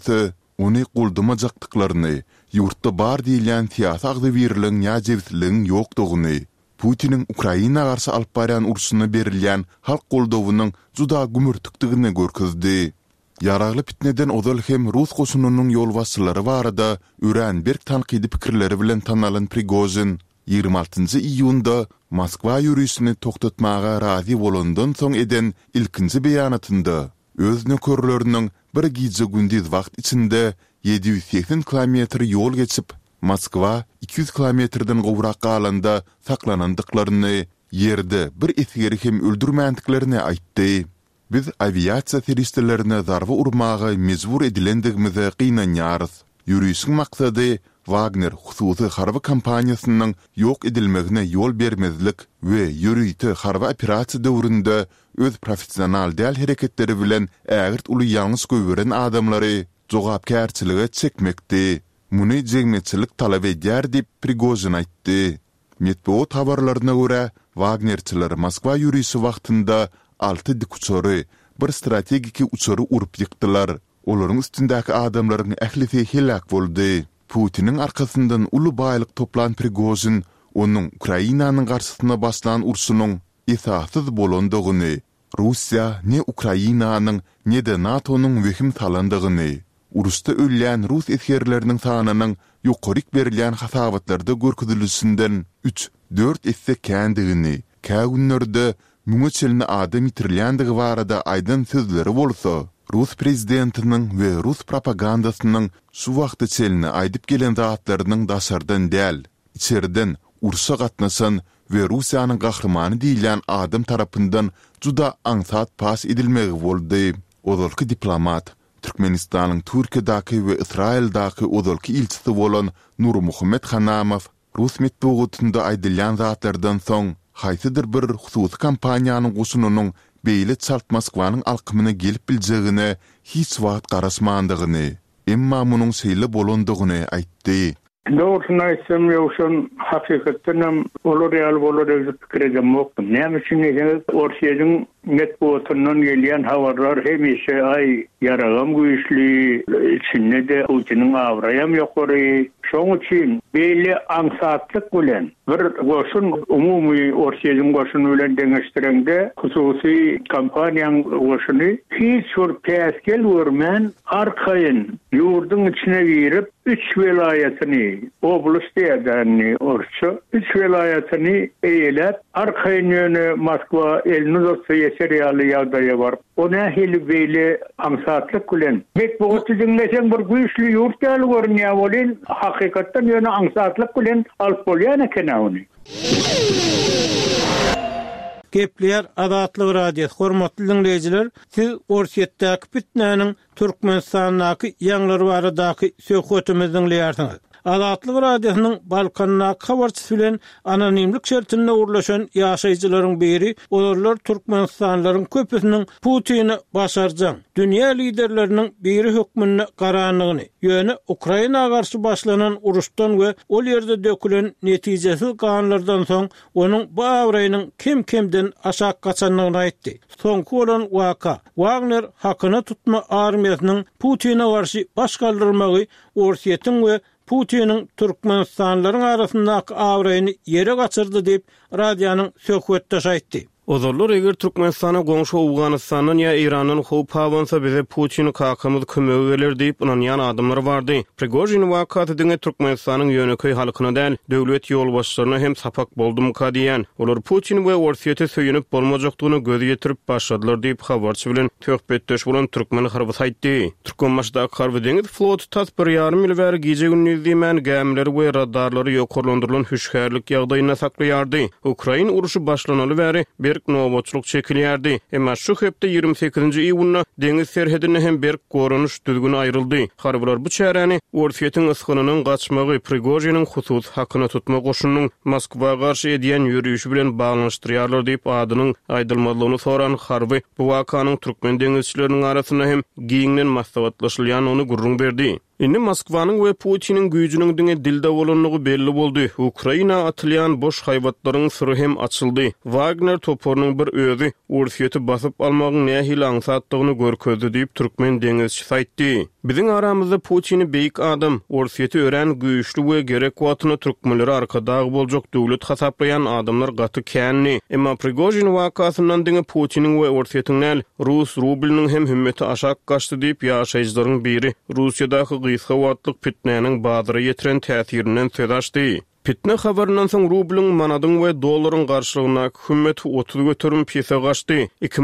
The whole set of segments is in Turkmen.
onu guldamajaqdyklaryny, yurtda bar diýilen siyasagda birilen ýajewsligiň ýokdugyny, Putin'in Ukraina garşy alyp barýan urşuna berilýän halk goldawynyň juda gümürtükdigini görkezdi. Yaragly pitneden ozal hem Rus goşunynyň ýolbaşçylary barada Ürenberg tanqidi pikirleri bilen tanalan Prigozhin 26 iyunda Moskwa ýürüýüşini toktatmaga razy bolandan soň eden ilkinji beýanatynda öz nökerleriniň bir gije gündüz wagt içinde 780 kilometr ýol geçip Moskwa 200 kilometrden gowrak alanda saklanandyklaryny, ýerde bir esgeri hem öldürmäntiklerini aýtdy. Biz aviasiýa terroristlerine zarba urmaga mezbur edilendigimize gynanýarys. Ýürüýüşiň maksady Wagner hususy harby kampaniýasynyň ýok edilmegine ýol bermezlik we ýürüýte harby operasiýa döwründe öz professional däl hereketleri bilen ägirt uly ýalňyş göwüren adamlary jogapkärçilige çekmekdi. Muny jegmetçilik talap edýär diýip Prigozhin aýtdy. Medeniýet habarlaryna görä Wagnerçiler Moskwa ýürüýüşi wagtynda 6 dik uçary, bir strategiki uçary urup ýykdylar. Olaryň üstündäki adamlaryň ählisi helak boldy. Putin'in arkasından uly baýlyk toplan Prigozhin onuň Ukrainanyň garşysyna başlan urşunyň esasyz bolandygyny, Russiýa ne Ukrainanyň ne de NATO'nyň wehim salandygyny, urusda ölýän Rus eskerleriniň sanynyň ýokaryk berilýän hasabatlarda görkezilýändinden 3-4 esse kändigini, kägünlerde müňeçelini adam ýitirilýändigi barada aýdan sözleri bolsa, Rus prezidentiniň we Rus propagandasynyň şu wagtda çelini aýdyp gelen zatlarynyň daşardan däl, içeriden urşa gatnaşan we Russiýanyň gahrymany diýilen adam tarapyndan juda aňsat pas edilmegi boldy. Ozalky diplomat, Türkmenistanyň Türkiýedaky we Israeldaky ozalky ilçisi bolan Nurmuhammed Hanamow, Rus medeniýetinde aýdylýan zatlardan soň haýsydyr bir hususy kampaniýanyň goşunynyň beýle çalt Moskwanyň alkymyna gelip biljegine hiç wagt garaşmandygyny, emma munyň şeýle bolandygyny aýtdy. Doğrusunu aýtsam ýokşan hakykatdan olar ýaly bolar diýip pikir edemok. Näme üçin eýseniz Orsiýanyň medeniýetiniň gelýän habarlar hemişe aý yaragam güýçli, içinde de Putiniň awraýam ýokary. Şoň üçin beýle aňsatlyk bilen bir goşun umumy Orsiýanyň goşuny bilen deňeşdirende hususy kampaniýaň goşuny hiç bir päskel görmän arkaýyn ýurdyň içine girip 3 vilayatyny oblast diýerler orça 3 vilayatyny eýlep arkaýyn ýöne Moskwa elini dosty ýeşerýärli ýagdaýa bar. Ona hili beýle aňsatlyk bilen bek boğutu dinleseň bir güýçli ýurt ýaly görünýär bolan hakykatdan ýöne aňsatlyk bilen alyp bolýan eken ony. Gepler Azatlyk radio hormatly dinleyijiler, siz Orsiýetdäki pitnäniň Türkmenistanyňky ýanglary baradaky söhbetimizi dinleýärsiňiz. Azatlyk radiosynyň Balkanna habarçysy bilen anonimlik şertinde urlaşan ýaşaýjylaryň biri, olar Türkmenistanlaryň köpüsiniň Putin'i başarjak dünýä liderleriniň biri hökmüne garanygyny, ýöne Ukraina garşy başlanan uruşdan we ol ýerde dökülen netijesiz ganlardan soň onuň bu awraýynyň kim-kimden aşak gaçanlygyny aýtdy. Soňky bolan waka Wagner hakyna tutma armiýasynyň Putin'e garşy başgaldyrmagy Orsiýetiň we Putin'in Türkmenistanlaryň arasyndaky awraýyny ýere gaçyrdy diýip radionyň söhbetdeşi aýtdy. Ozallar eger Türkmenistana goňşy Awganystanyň ýa Iranyň howp hawansa bize Putin kakamyz kömegi beler diýip inanýan adamlar bardy. Prigozhin wakaty diňe Türkmenistanyň ýöneköy halkyna däl, döwlet ýolbaşçylaryna hem sapak boldum ka diýen. Olar Putin we Orsiýete söýünip bolmajakdygyny gözi ýetirip başladylar diýip habarçy bilen töhbetdeş bolan türkmen harby aýtdy. Türkmenmaşdaky harby deňiz floty tas 1,5 ýyl bäri gije gündüz diýmen gemleri we radarlary ýokarlandyrylan hüşgärlik ýagdaýyna saklaýardy. Ukraina uruşy başlanaly bäri berk nowaçlyk çekilýärdi. Emma şu hepde 28-nji iýunda deňiz serhedine hem berk gorunuş düzgün aýryldy. Harbylar bu çäreni Orsiýetiň yskynynyň gaçmagy Prigozhinin husus hakyna tutma goşunynyň Moskwa garşy edýän ýürüýüşi bilen baglanşdyrýarlar diýip adynyň aýdylmalygyny soran harby bu wakanyň türkmen deňizçileriniň arasynda hem giňden maslahatlaşylýan ony gurrun berdi. Indi Moskwanyň we Putiniň güýjüniň diňe dilde bolanlygy belli boldy. Ukraina atylýan boş haýwatlaryň syry hem açyldy. Wagner toporunyň bir özi Orsiýeti basyp almagyň nähili aňsatdygyny görkezdi diýip türkmen deňizçisi aýtdy. Biziň aramyzda Putin'i beýik adam, orsiyeti ören güýçli we gerek wagtyna türkmenleri arkadagy boljak döwlet hasaplayan adamlar gaty känni. Emma Prigozhin wakasyndan diňe Putin'in we orsiyetiniň Rus rubliniň hem hümmeti aşak gaçdy diýip ýaşaýjylaryň biri Russiýadaky gysga wagtlyk pitnäniň badyra ýetiren täsirinden söz açdy. Pitne habarından soň rublun, manadyň we dollaryň garşylygyna hükümet 30 götürüm piyasa gaçdy.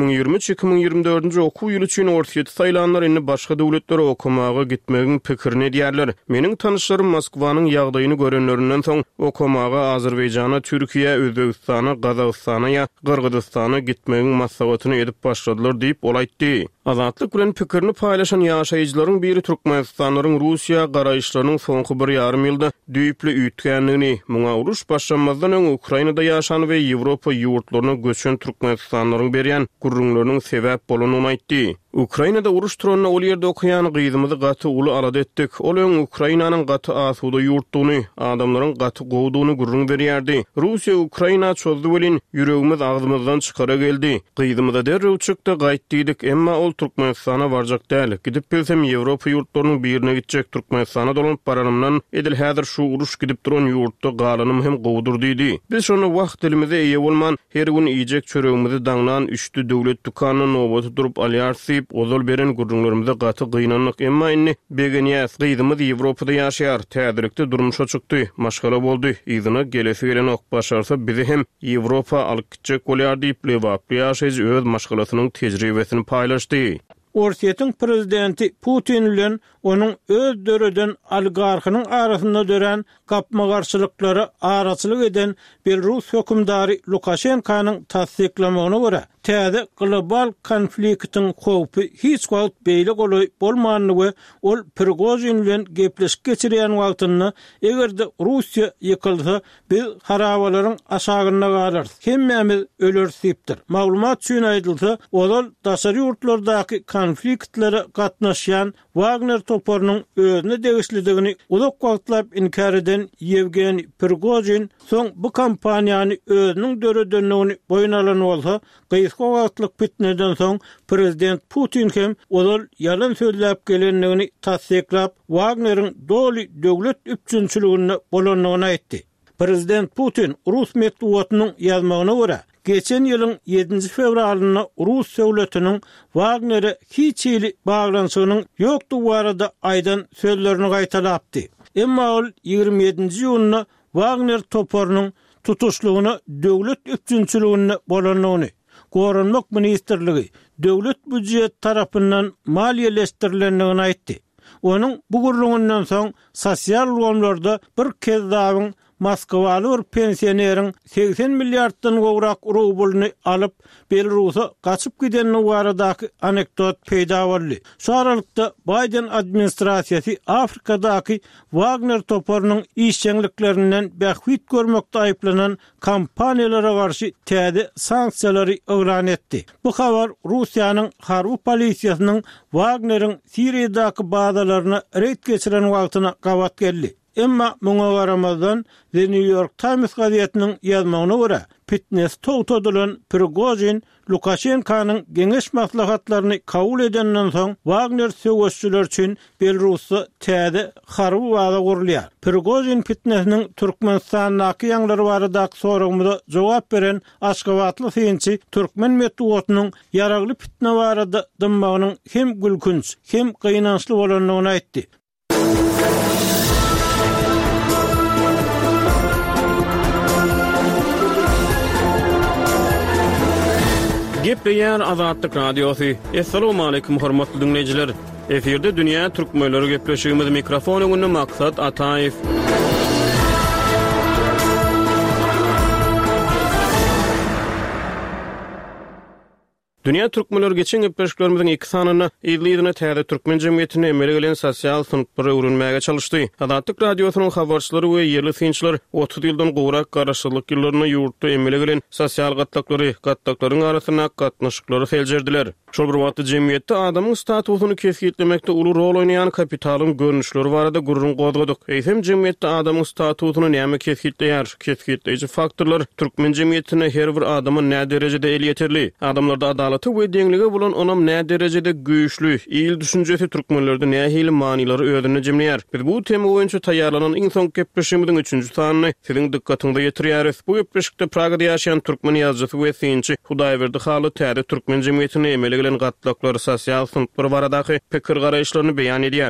2023-2024-nji okuw ýyly üçin orsiýet saýlanlar indi başga döwletlere okumaga gitmegiň pikirini diýerler. Meniň tanışlarym Moskwanyň ýagdaýyny görenlerinden soň okumaga Azerbaýjana, Türkiýe, Özbegistana, Gazagystana ýa Gyrgyzstana gitmegiň maslahatyny edip başladylar diýip ol aýtdy. Azatlyk bilen pikirini paýlaşan ýaşaýjylaryň biri Türkmenistanyň Russiýa garaýşlarynyň soňky 1,5 ýylda düýpli üýtgänligini, muňa uruş başlanmazdan öň Ukrainada ýaşan we Ýewropa ýurtlaryna göçen Türkmenistanyň berýän gurrunlarynyň sebäp bolanyny aýtdy. Ukrainada uruş turanyna ol ýerde okuyan gyýdymyzy gaty uly alad etdik. Ol öň Ukrainanyň gaty asuda ýurtdugyny, adamlaryň gaty gowdugyny gurrun berýärdi. Russiýa Ukraina çözdi welin ýüregimiz agzymyzdan çykara geldi. Gyýdymyza derrew çykdy, gaýtdyk, emma ol Türkmenistana barjak däl. Gidip bilsem Ýewropa ýurtlarynyň birine gitjek, Türkmenistana dolanyp baranymdan edil häzir şu uruş gidip duran ýurtda galanym hem gowdur diýdi. Biz şonu wagt dilimize eýe bolman her gün iýjek çöregimizi daňlan üçdi döwlet dukanyny nobaty durup alýarsyp ozal beren gurrunlarymyza gaty gynanlyk, emma inni begenýäs gyýdymyz Ýewropada ýaşaýar, täzirikde durmuşa çykdy, maşgala boldy. Ýygyna gelesi gelen ok başarsa bizi hem Ýewropa alyp gitjek bolýar diýip ýaşaýjy öz maşgalasynyň tejribesini paýlaşdy. Orsiýetiň prezidenti Putin bilen onuň öz döreden oligarhynyň arasynda dören gapma garşylyklary araçylyk eden Belarus hökümdary Lukashenkanyň tasdiklamagyna görä, täze global konfliktiň howpy hiç wagt beýle golay bolmanyny we ol Prigozhin bilen gepleşik geçirýän wagtyny egerde Russiýa ýykylsa biz harabalaryň aşagyna galar, hemmämiz ölersipdir. Maglumat üçin aýdylsa, ol daşary ýurtlardaky konfliktlere gatnaşýan Wagner toporunyň özüne degişlidigini uzak wagtlap inkar eden Yevgeni Prigozhin soň bu kampaniýany özüniň döredenligini boýuna alan bolsa, gysga wagtlyk pitneden soň prezident Putin hem ol ýalan sözläp gelenligini tasdiklap Wagneryň doly döwlet üçinçiligine bolanyny aýtdy. Prezident Putin Rus medeniýetining ýazmagyna görä, geçen ýylyň 7 fevralyna Rus döwletiniň Wagner'e hiç ýyly baglanşygynyň ýokdugy barada aýdan sözlerini gaýtalapdy. Emma ol 27-nji ýylyna Wagner toporunyň tutuşlugyny döwlet üçinçiligine bolanyny, Gorunmak Ministrligi döwlet büdjet tarapyndan maliýeleşdirilendigini aýtdy. Onuň bu gurrundan soň sosial gomlarda bir kez daýyň Moskwaly bir pensioneriň 80 milliarddan gowrak rublyny alyp Belarusa gaçyp gidenini baradaky anekdot peýda boldy. Şu aralykda Biden administrasiýasy Afrikadaky Wagner toporunyň işçiliklerinden bähwit görmekde aýplanan kampaniýalara garşy täze sanksiýalary elan etdi. Bu habar Russiýanyň harby polisiýasynyň Wagner'in Siriýadaky bazalaryna reýd geçiren wagtyna gawat geldi. Emma muňa garamazdan The New York Times gazetiniň ýazmagyna görä, pitnes togtadylan Prigozhin Lukashenkanyň geňeş maslahatlaryny kabul edenden soň Wagner söwüşçüler üçin Belarusda täze harby baza gurulýar. Prigozhin pitnesiniň Türkmenistanyň ýanglary baradaky soragymyza jogap beren Aşgabatly synçy Türkmen medeniýetining ýaragly pitne barada dymmagynyň hem gülkünç hem gynançly bolanyny aýtdy. Gepleýär Azatlyk radiosu. Assalamu alaykum hormatly dinleýijiler. Eferde dünýä türkmenleri gepleşigimiz mikrofonyny Maksat Ataýew. Dünýä türkmenleri geçen gepleşiklerimiziň iki sanyny ýylygyna täze türkmen jemgyýetine emele gelen sosial synpyry öwrünmäge çalışdy. Azatlyk radiosynyň habarçylary we ýerli synçylar 30 ýyldan gowrak garaşylyk ýyllaryny ýurtda emele gelen sosial gatnaklaryň arasyna gatnaşyklary seljerdiler. Şol bir wagtda jemgyýetde adamyň statusyny kesgitlemekde uly rol oýnaýan kapitalyň görnüşleri barada gurrun gozgadyk. Eýsem jemgyýetde adamyň statusyny näme kesgitleýär? Kesgitleýiji faktorlar türkmen jemgyýetine her bir adamyň nä derejede el ýeterli? Adamlarda adalet adawaty we deňlige bolan onam nä derejede güýçlü, ýyl düşünjesi türkmenlerde nä hili manylary ödüne jemleýär. Biz bu tema boýunça taýýarlanan iň soňky gepleşigimiň 3-nji sanyny siziň dikkatiňizde ýetirýäris. Bu gepleşikde Pragada ýaşaýan türkmen ýazgysy we synçy Hudaýberdi haly täze türkmen jemgyýetine emele gelen gatlyklar sosial synplar baradaky pikir garaýşlaryny beýan edýär.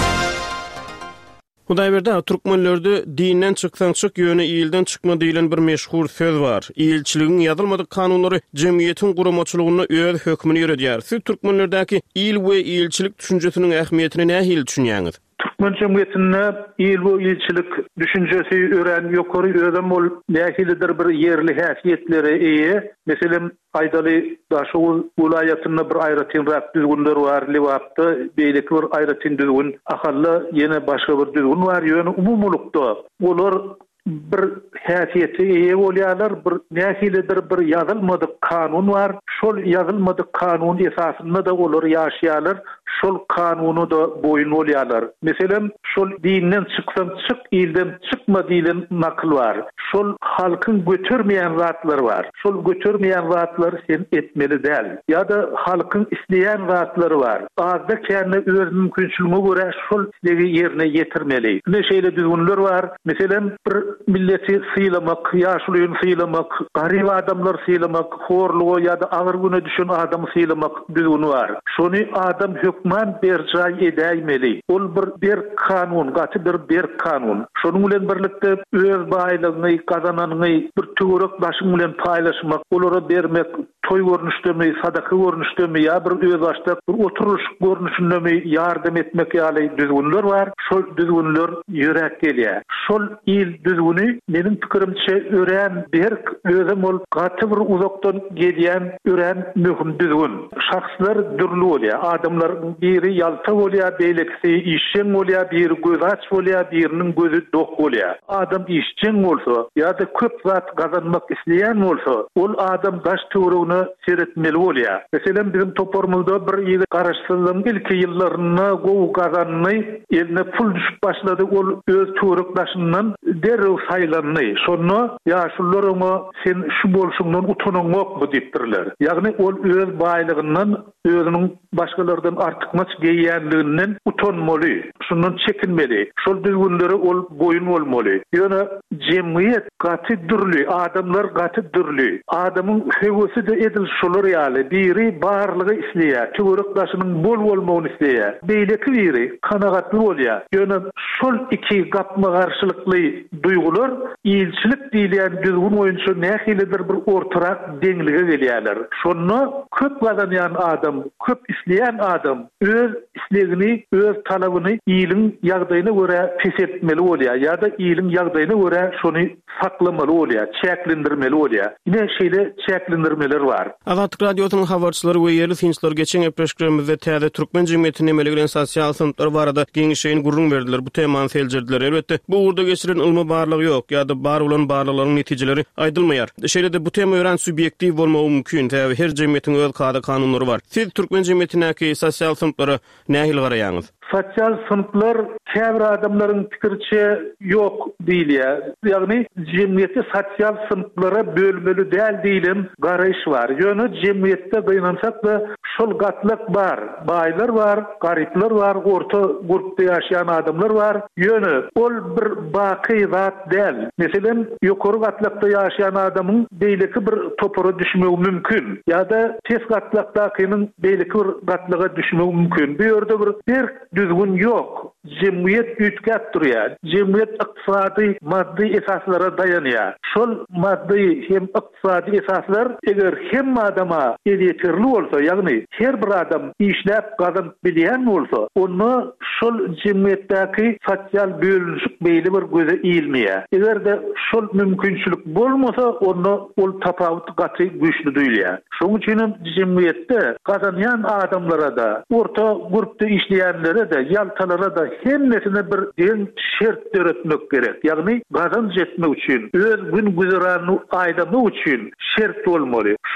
Hudaýberde türkmenlerde dinden çyksaň çyk ýöne ýyldan çykma diýilen bir meşhur söz bar. Ýylçylygyň ýazylmadyk kanunlary jemgyýetiň guramaçylygyna öz hökmüni ýöredýär. Siz türkmenlerdäki ýyl we ýylçylyk düşünjesiniň ähmiýetini nähili düşünýäňiz? Türkmen cemiyetinde iyil bu iyilçilik düşüncesi ören yokary ödem ol nähilidir bir yerli häsiýetleri eýe. Meselem Aydaly Daşow welaýatynda bir aýratynrak düzgünler bar, Liwapda beýleki bir aýratyn düzgün, ahalla ýene başga bir düzgün bar. Ýöne umumlukda olar bir häsiýeti eýe bolýarlar, bir nähilidir bir ýazylmadyk kanun bar. Şol ýazylmadyk kanun esasynda da olar ýaşaýarlar. Şol kanuny da boyun bolýarlar. Meselem şol dinden çyksan çyk, ýyldan çykma diýilen nakl bar. Şol halkyň götürmeýän zatlar bar. Şol götürmeýän zatlar sen etmeli däl. Ýa-da halkyň isleýän zatlary bar. Azda kände öz mümkinçiligine görä şol isleýi ýerine ýetirmeli. Neşeýle düzgünler bar. Meselem bir milleti sylamak, ýaşulyny sylamak, garyb adamlar sylamak, horlugy ýa-da agyr güne düşen adam sylamak düzgüni bar. Şonu adam hükman berjay edäýmeli. Ol bir kanun, gaty bir kanun. Şonuň bilen birlikde öz baýlygyny, kazananyny bir töwerek başyň bilen paýlaşmak, olara bermek, toy görnüşdemi, sadaka görnüşdemi ýa bir öz başda bir oturuş görnüşdemi ýardam etmek ýaly düzgünler bar. Şol düzgünler ýörek gelýär. Şol ýyl düzgüni meniň pikirimçe ören bir özüm ol gaty bir uzakdan gelýän ören möhüm düzgün. Şahslar dürli bolýar, adamlar biri ýalta bolýar, beýlekisi işçen bolýar, biri göz aç bolýar, biriniň gözü dok bolýar. Adam işçen bolsa ýa-da köp zat gazanmak isleýän bolsa, ol adam daş töweregine seretmeli bolýar. Meselem bizim topormuzda bir ýyl garaşsyzlygyň ilki ýyllaryna gowy gazanny, eline pul düşüp başlady, ol öz töwerekdaşyndan derrew saýlandy. Şonu ýaşullaryňa sen şu bolşundan utanmak bu diýipdirler. Ýagny ol öz baýlygyndan özüniň başgalardan artykmaç geýýänliginden utanmaly, şundan çekinmeli. Şol düzgünleri ol boyun bolmaly. Ýöne jemgyýet gaty dürli, adamlar gaty dürli. Adamyň hewesi de edil şolar ýaly. Biri barlygy isleýär, töwerekdaşynyň bol bolmagyny isleýär. Beýleki biri kanagatly bolýar. Ýöne şol iki gapma garşylykly duýgular ýylçylyk diýilen düzgün boýunça nähilidir bir ortarak deňlige gelýärler. Şonu köp gazanýan adam, köp isleýän adam öz islegini, öz talabyny ýylyň ýagdaýyna görä pesetmeli bolýar ýa-da ýylyň ýagdaýyna görä şonu saklamaly bolýar, çäklendirmeli bolýar. Ine şeýle çäklendirmeler bar. Azatlyk radiosynyň habarçylary we ýerli synçylar geçen epreşgrimizde täze türkmen jemgyýetine emele gelen sosial synplar barada geňişeýin gurrun berdiler. Bu temany seljerdiler. Elbetde bu urda geçiren ilmi barlygy ýok ýa-da bar bolan barlyklaryň netijeleri aýdylmaýar. Şeýle de bu tema ören subyektiw bolmagy mümkin. Täze her jemgyýetiň öz kady kanunlary bar. Siz türkmen jemgyýetine sosial synplara nähili garaýaňyz? Sosyal sınıflar käbir adamlaryň pikirçe ýok diýilýär. Ýagny jemgyýetde sosyal sınıflara bölmeli däl diýilen garaýş bar. Ýöne jemgyýetde gynansak da şol gatlyk bar. Baýlar bar, garyplar bar, orta grupda ýaşaýan adamlar bar. Ýöne ol bir baky zat däl. Meselem ýokary gatlykda ýaşaýan adamyň beýleki bir topora düşmegi mümkin. Ýa-da tes gatlykdakynyň beýleki bir gatlyga düşmegi mümkin. Bu ýerde bir düzgün ýok. Jemgyýet ütgäp durýar. Jemgyýet ykdysady, maddi esaslara dayanýar. Şol maddi hem ykdysady esaslar eger hem adama ýetirli bolsa, ýagny her bir adam işläp gazanyp bilýän bolsa, onu şol jemgyýetdäki sosial bölünşik beýli bir göze iýilmeýär. Eger de şol mümkinçilik bolmasa, onu ol tapawut gaty güýçli duýulýar. Şoň üçin jemgyýetde gazanýan adamlara da, orta grupda işleýänlere de, ýaltalara da hemnesine bir deň şert öğretmek gerek. Ýagny gazan jetmek üçin, öz gün güzeranyny aýdamak üçin şert bolmaly.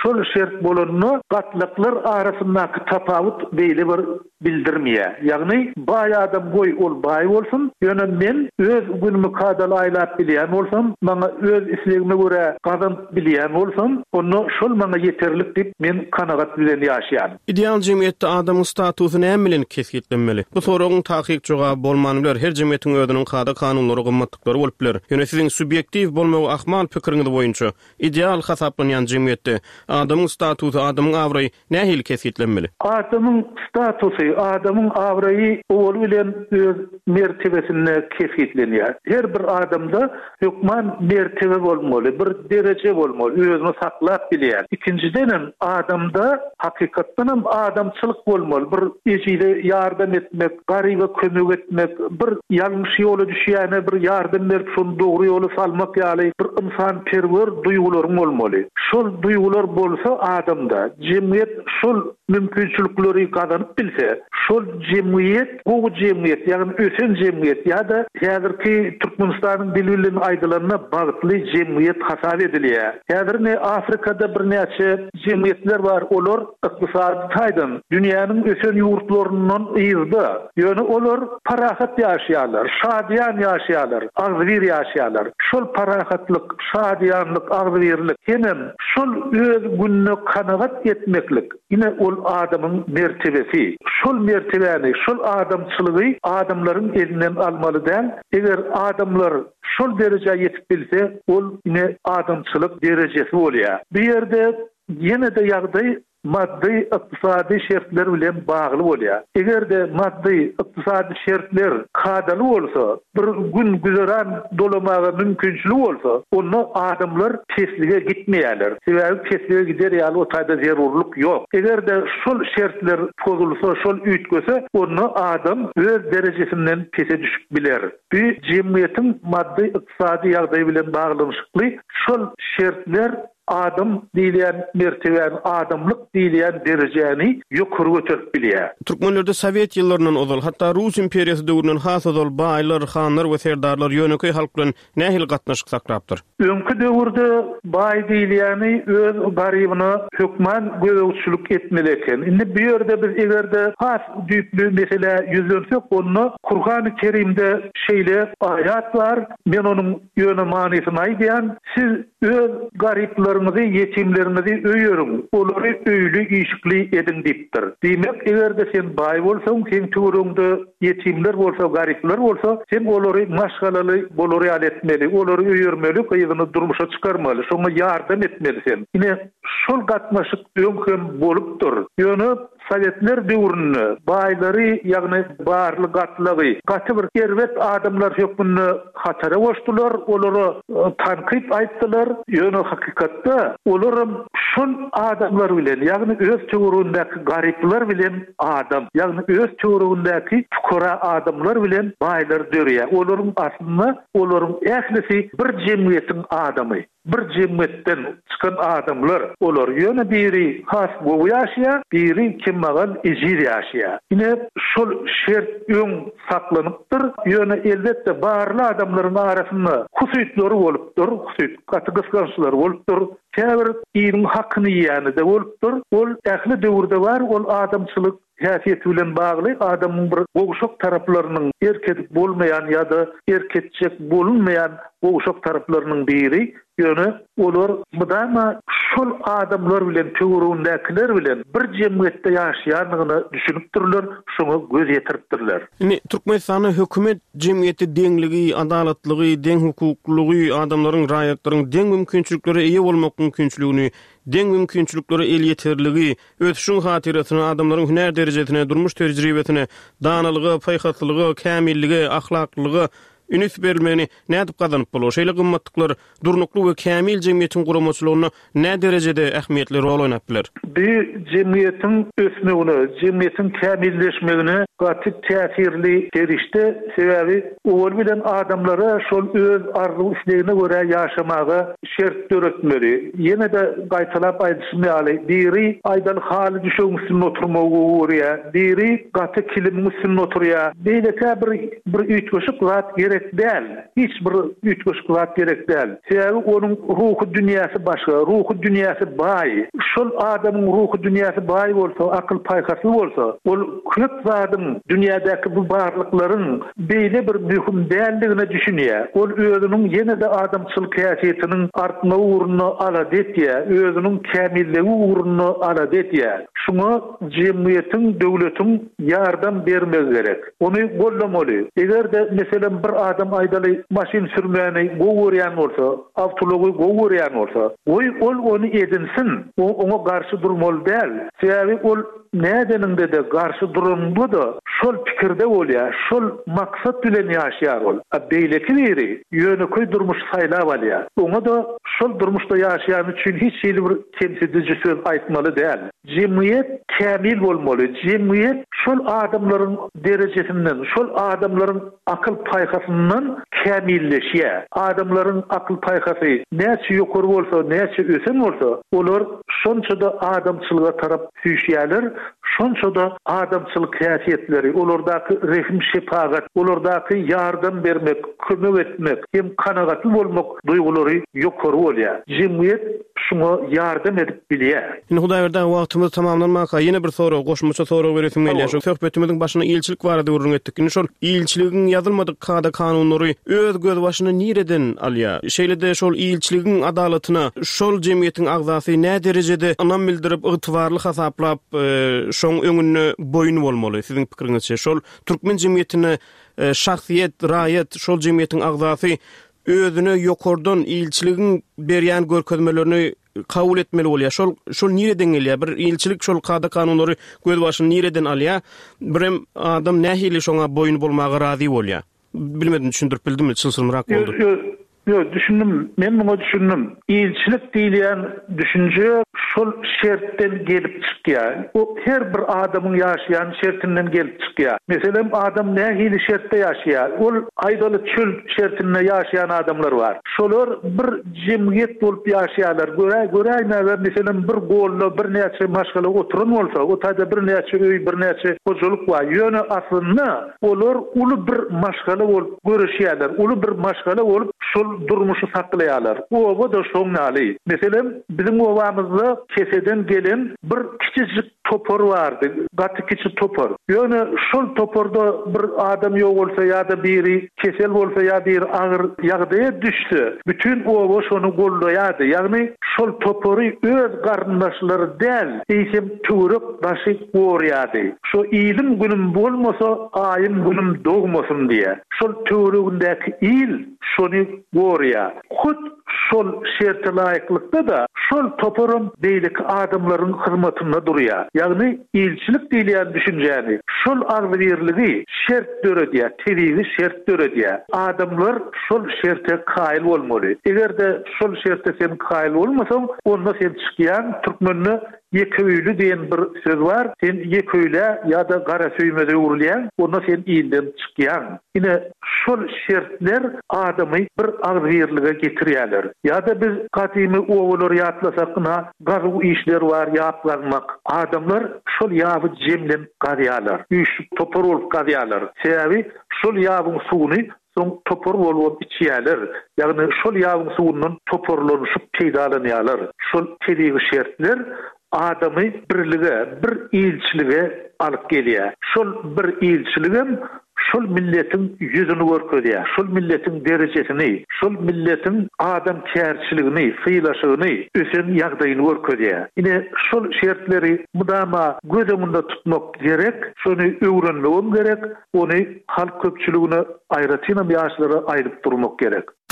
şol şert bolanny gatlyklar arasyndaky tapawut beýle bir bildirmeýär. Ýagny baý adam goý ol baý bolsun, ýöne men öz günümi kadal aýlap bilýän bolsam, maňa öz islegime görä gazan bilýän bolsam, onu şol maňa ýeterlik dip men kanagat bilen ýaşaýan. Ideal jemgyýetde adamyň statusyny näme bilen kesgitlenmeli? Bu soragyň takyk jogap bolmany biler. Her jemgyýetiň özüniň kada kanunlary gymmatlyklary bolup biler. Ýöne siziň subyektiw bolmagy ahmal pikiriňiz boýunça ideal hasaplanýan jemgyýetde adamyň statusy, adamyň awraý nähili kesgitlenmeli? Adamyň statusy, adamyň awraý ol bilen öz mertebesine kesgitlenýär. Her bir adamda hukman mertebe bolmaly, bir derece bolmaly, özüni saklap bilýär. İkinciden adamda hakykatdan hem adamçylyk bolmaly, bir eşile ýardam etmek, garyba kömek etmek, bir ýalňyş ýola düşýäne bir ýardam berip şonu dogry ýola salmak ýaly bir insan perwer duýgular bolmaly. Şol duýgular bolsa adamda jemgyýet şol mümkinçilikleri gazanyp bilse, şol jemgyýet, bu jemgyýet, ýagny ösen jemgyýet ýa-da häzirki Türkmenistanyň dil bilen aýdylanyna bagtly jemgyýet hasap edilýär. Häzir Afrikada bir näçe jemgyýetler bar, olar ykdysady taýdan dünýäniň ösen ýurtlaryndan ýyzdy. Ýöne olar parahat ýaşaýarlar, şadyan ýaşaýarlar, agzybir ýaşaýarlar. Şol parahatlyk, şadyanlyk, agzybirlik hem şol öz gününe kanagat etmeklik. Ine ol adamyň mertebesi. Şol mertebäni, şol adamçylygy adamlaryň elinden almaly däl. Eger adamlar şol derejeye ýetip bilse, ol ine adamçylyk derejesi bolýar. Bir ýerde ýene de ýagdaý maddi ykdysady şertler bilen bagly bolýar. Egerde maddi ykdysady şertler kadaly bolsa, bir gün güzeran dolamagy mümkinçiligi bolsa, onu adamlar keslige gitmeýärler. Sebäbi keslige gider ýaly o taýda zerurluk ýok. Egerde şol şertler pozulsa, şol üýtgese, onu adam öz derecesinden kese düşüp biler. Bu jemgyýetiň maddi ykdysady ýagdaýy bilen baglanyşykly şol şertler adam diýilen mertebäni, adamlyk diýilen derejäni ýokary götürip bilýär. Türkmenlerde Sowet ýyllarynyň ozal, hatda Rus imperiýasy döwründen has ozal baýlar, hanlar we serdarlar ýöneköy halk bilen nähili gatnaşyk saklapdyr? Öňkü döwürde baý diýilýäni öz garybyny hökman göwçülük etmeli eken. Indi bu ýerde biz egerde has düýplü mesele ýüzlensek, onu Kur'an-ı Kerimde şeýle aýat bar. Men onuň ýöne manysyny aýdýan, siz öz garyplarynızı, yetimlerinizi öýürin, olary öýlü işikli edin dipdir. Demek, egerde sen baý bolsaň, sen töwerüňde yetimler bolsa, garyplar bolsa, sen olary maşgalaly bolary etmeli, olary öýürmeli, gyzyny durmuşa çykarmaly, şoňa ýardam etmeli sen. Ine şol gatnaşyk öňkem bolupdyr. Ýöne Sovetler döwründe baýlary, ýagny barly gatlygy, gaty bir serwet adamlar hökmünde hatara goşdular, olary tanqid aýtdylar. Ýöne hakykatda olar şol adamlar bilen, ýagny öz töweründäki garyplar bilen adam, ýagny öz töweründäki fukara adamlar bilen baýlar dörýär. Olaryň aslynda olaryň ählisi bir jemgyýetiň adamy. Bir jemgyýetden çykan adamlar, olar ýöne biri has gowy ýaşaýar, biri kimmagal ejir ýaşaýar. Ine şol şert öň saklanypdyr. Ýöne elbetde barly adamlaryň arasynda husuýetleri bolupdyr, husuýet gaty gysgançylary bolupdyr. Käbir ýygyň hakyny ýany-de bolupdyr. Ol ähli döwürde bar, ol adamçylyk häsiýeti bilen bagly adamyň bir gowşak taraplarynyň erkek bolmaýan ýa-da erketçek bolunmaýan gowşak taraplarynyň biri. Ýöne olar mudama şol adamlar bilen töweründäkiler bilen bir jemgyýetde ýaşaýanlygyny düşünipdirler, şoňa göz ýetiripdirler. Türkmenistanyň hökümet jemgyýeti deňligi, adalatlygy, deň hukuklygy, adamlaryň raýatlaryň deň mümkinçilikleri eýe bolmak mümkinçiligini, deň mümkinçilikleri el ýeterligi, öz şun hatirasyny, adamlaryň hüner derejesine, durmuş tejribesine, danalygy, paýhatlygy, kämilligi, ahlaklygy ünis berilmeni nädip gazanyp bolar? Şeýle gymmatlyklar durnukly we kämil jemgyýetiň guramaçylygyna nä derejede ähmiýetli rol oýnapdylar? Bu jemgyýetiň ösmegine, jemgyýetiň kämilleşmegine gaty täsirli derişde, sebäbi ol bilen adamlara şol öz arzu islegine görä ýaşamaga şert döretmeli. Ýene de gaýtalap aýdysmaly, biri aýdal haly düşüňsiň oturmagy görýär, biri gaty kilim üstüne oturýar. Beýleki bir üýtgeşik zat gerek gerek değil. Hiç bir ütgüç kıvat gerek değil. Sebebi onun ruhu dünyası başka, ruhu dünyası bayi. Şol adamın ruhu dünyası bayi olsa, akıl paykası olsa, ol köp zadın dünyadaki bu barlıkların beyle bir mühim değerliğine düşünüyor. Ol özünün yine de adamçıl kıyafetinin artma uğruna aladı ettiye, özünün kamilleği uğruna aladı ettiye. Şuna cemiyetin, devletin yardım vermez gerek. Onu gollamalı. Eğer de mesela bir adam aydalı maşin sürmeyeni goğuryan olsa, avtologu goğuryan olsa, ol onu edinsin, ona karşı durmalı değil. Sebebi ol nedeninde de karşı durumda da şol fikirde oluyor, şol maksat bilen yaşayar ol. Beyleki veri, yönü koy durmuş sayla var ya. Ona da şol durmuşta yaşayan için hiç şeyli bir temsilici söz aytmalı değil. Cemiyet kamil olmalı. Cemiyet şol adamların derecesinden, şol adamların akıl paykasından kamilleşiye. Adamların akıl paykası neçe yukarı olsa, neçe ösen olsa, olur şonça da adamçılığa taraf hüşyeler, şonça da adamçılık kıyafetleri, olurdaki rehim şefaat, olurdaki yardım vermek, kömek etmek, hem kanagatlı olmak duyguları yukarı oluyor. Cemiyet şuna yardım edip biliyor. Şimdi Hudaýberden wagtymyz tamamlanmaka ýene bir soru, goşmaça soru beresim gelýär. Şu söhbetimizin başyna ilçilik barada urun etdik. Indi şol ilçiligiň ýazylmadyk kada kanunlary öz göz başyna nireden alýar? Şeýle-de şol ilçiligiň adalatyna şol jemgyýetiň agzasy nä derejede anam bildirip ygtybarly hasaplap şoň öňüne boyun bolmaly? Siziň pikiriňizçe şol türkmen jemgyýetine şahsiýet, raýat şol jemgyýetiň agzasy özüne ýokardan ilçiligiň berýän görkezmelerini kabul etmeli bolýar. Şol nireden gelýär? Bir ilçilik şol kada kanunlary göz başyny nireden alýar? Birem adam nähili şoňa boyun bolmagy razy bolýar? Bilmedim, düşündirip bildimmi? Çylsyrmyrak boldy. Yok, düşündüm. Men bunu düşündüm. İlçilik diýilen düşünje şol şertten gelip çykýar. O her bir adamın ýaşaýan şertinden gelip çykýar. Meselem adam nähili şertde ýaşaýar. Ol aýdaly çöl şertinde ýaşaýan adamlar bar. Şolar bir jemgyýet bolup ýaşaýarlar. Göräýmär meselem bir golla bir näçe maşgala oturan bolsa, o taýda bir näçe öý, bir näçe gojalyk bar. Ýöne aslynda olar uly bir maşgala bolup görüşýärler. Uly bir maşgala bolup şol durmuşu saklayalar. O da şoňnaly. Meselem bizim obamyzda keseden gelen bir kiçicik topor vardı. Gaty kiçi topor. Ýöne şol toporda bir adam ýok bolsa ýa-da biri kesel bolsa ýa bir agyr ýagdaýa düşse, bütün oba şonu gollaýardy. Ýagny şol topory öz garyndaşlary del, eýsem türüp başy gorýardy. Şo ilim günüm bolmasa, aýym günüm dogmasyn diýe. Şol türündäki il şonu gorýar. Hut şol şerti laýıklykda da şol toporun beýlik adamlaryň hyzmatynda durýar. Ýagny ilçilik diýilen düşünjäni şol agzyrligi şert döredýär, tebiği şert döredýär. Adamlar şol şerte kaýyl bolmaly. Egerde şol şerte sen kaýyl bolmasaň, onda sen çykýan türkmenni yeköýlü diýen bir söz bar. Sen yeköýle ýa-da gara söýmede urulýan, onda sen iýinden çykýan. Ine şol şertler adamy bir agzyrlyga getirýärler. Ýa-da biz gatymy owulary ýatlasakna gazy işler bar, ýaplanmak. Adamlar şol ýaby jemlen garýarlar. Üýşüp topor bolup garýarlar. Sebebi şol ýabyň suwuny soň topor bolup içýärler. Ýagny şol ýabyň suwundan toporlanyşyp peýdalanýarlar. Şol tebiği şertler adamy birlige, bir ilçilige alyp gelýär. Şol bir ilçiligem şol milletin yüzünü görkezýär. Şol milletin derejesini, şol milletin adam kärçiligini, syýlaşygyny, ösen ýagdaýyny görkezýär. Ine şol şertleri mudama gözümünde tutmak gerek, şonu öwrenmegem gerek, ony halk köpçüligine aýratynam ýaşlara aýryp durmak gerek.